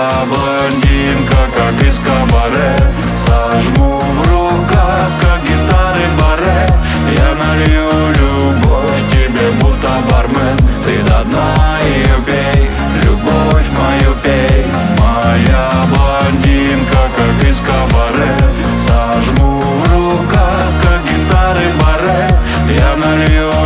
Моя блондинка, как из кабаре, сожму в руках, как гитары баре. Я налью любовь тебе, будто бармен. Ты до дна ее пей, любовь мою пей. Моя блондинка, как из кабаре, сожму в руках, как гитары баре. Я налью